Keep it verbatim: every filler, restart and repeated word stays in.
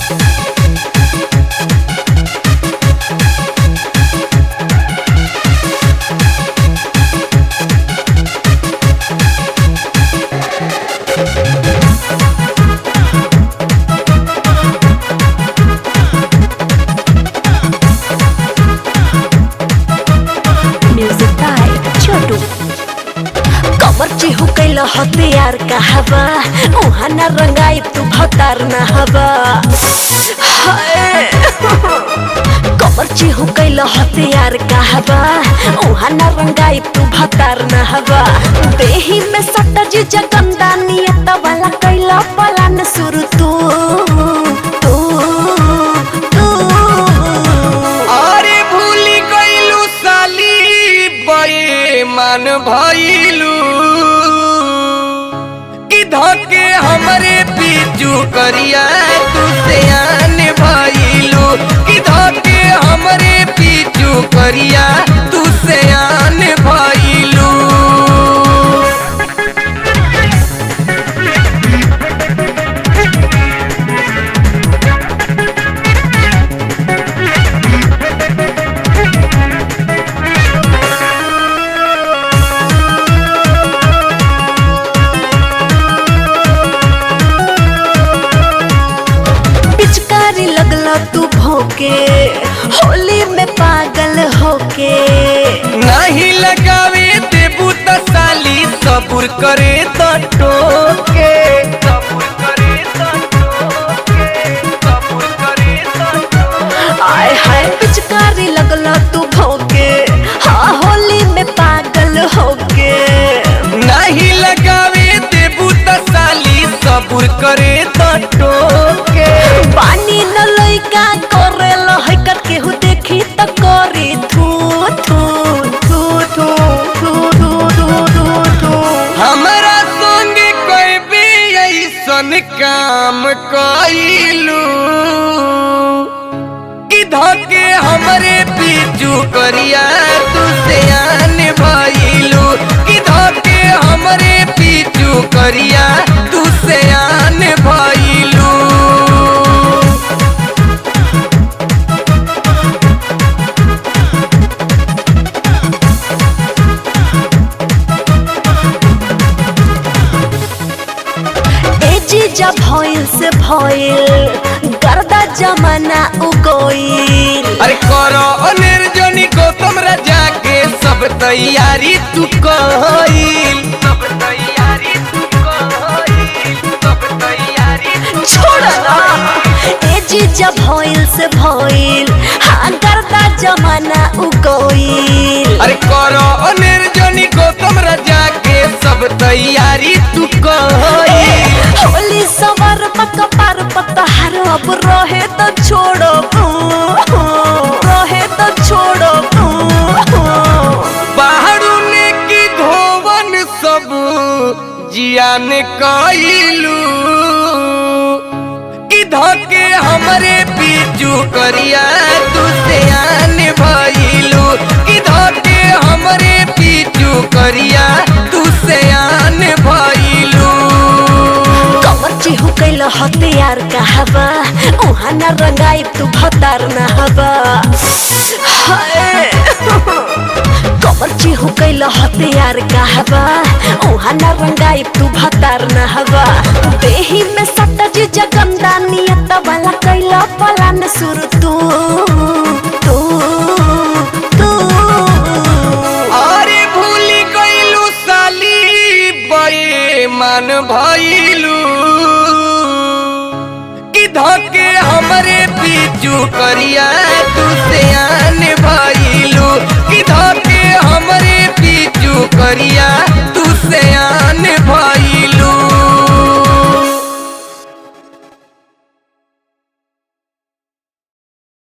हथियार कहबा उहाना रंगाई तू भतार न हबा कमर चिहु कैल हथियार कहबा उहाना रंगाई तू भतार न हबा देही में सट जी जगंदा नियत वाला कैल पलान शुरू तू तू तू अरे भूली गइलू साली बे मान भइलू धके हमरे पीछू करिया तू सियान भइलू कि धके हमरे पीछू करिया तू सियान भइलू तू भोके होली में पागल होके नहीं लगावे देबू त साली सबूर करे त टोके सबूर करे त टोके सबूर करे त आय हाय पिचकारी लगला तू भोके हाँ होली में पागल होके नहीं लगावे देबू त साली सबूर करे त टोके पानी न लइका करे लहै करके हु देखी त करी थू थू थू थू थू थू थू थू थू हमरा संग कोई भी ऐसन काम कइलू कि धके हमरे पीछू करिया तू सियान भइलू कि धके हमरे पीछू करिया तू सियान भइलू जीजा भइल से भइल गर्दा जमाना उगोइल अरे करो निर्जनी गौतम राजा के सब तैयारी तू कइल सब तैयारी तू कइल सब तैयारी छोड़ ना ए जीजा भइल से भइल हाँ गर्दा जमाना उगोइल अरे करो निर्जनी गौतम राजा के सब तैयारी तू कइल होली सवर पक पार पतहार अब रहे तो छोड़ो रहे तो छोड़ो बाहरों ने की धोवन सब जियान कइलू कि धके हमरे पीछू करिया तू सियान भइलू कि धके हमरे पीछू करिया तू सियान भइलू चिहु कैल हथियार कहबा उहाना रंगाई तू भतार न हबा कमर चिहु कैल हथियार कहबा उहाना रंगाई तू भतार न हबा देही में सट जी जगंदा नियत वाला कैल पलान शुरू तू तू तू अरे भूली गइलू साली बे मान भइलू धके हमरे पीछू करिया तू सियान भइलू कि धके हमरे पीछू करिया